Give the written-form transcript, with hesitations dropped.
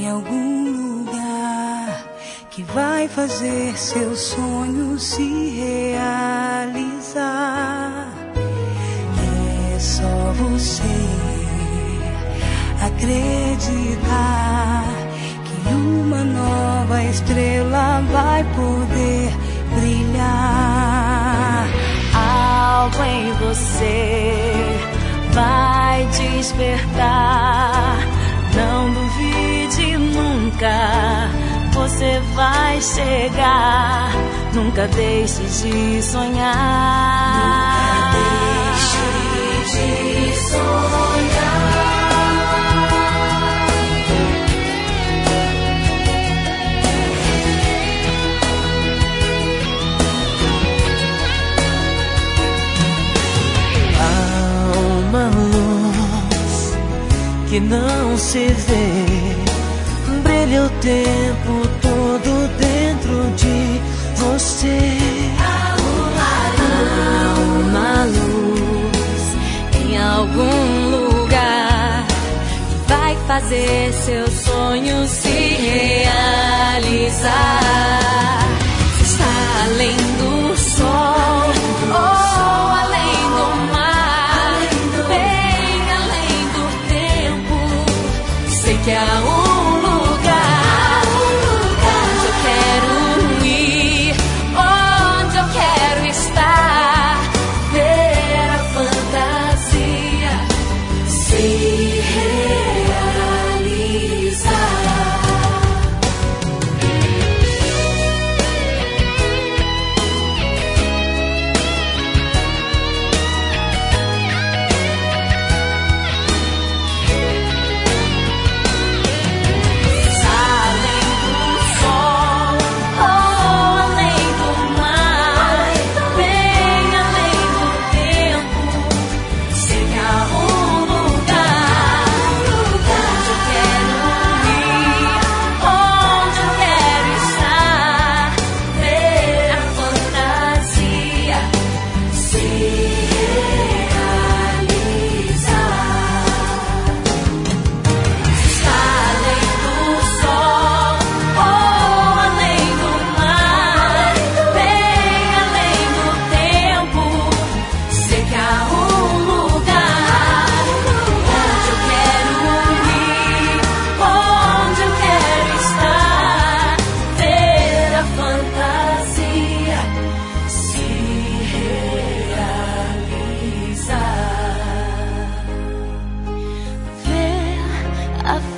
em algum lugar que vai fazer seu sonho se realizar. É só você acreditar que uma nova estrela vai poder brilhar. Algo em você vai despertar. Não duvide nunca, você vai chegar. Nunca deixe de sonhar. Nunca deixe de sonhar. Uma luz que não se vê, brilha o tempo todo dentro de você. Há uma luz em algum lugar que vai fazer seu sonho se realizar. Se está além do sol ou além do mar, bem além do tempo, sei que há um lugar onde eu quero ir, onde eu quero estar, ver a fantasia se realizar. A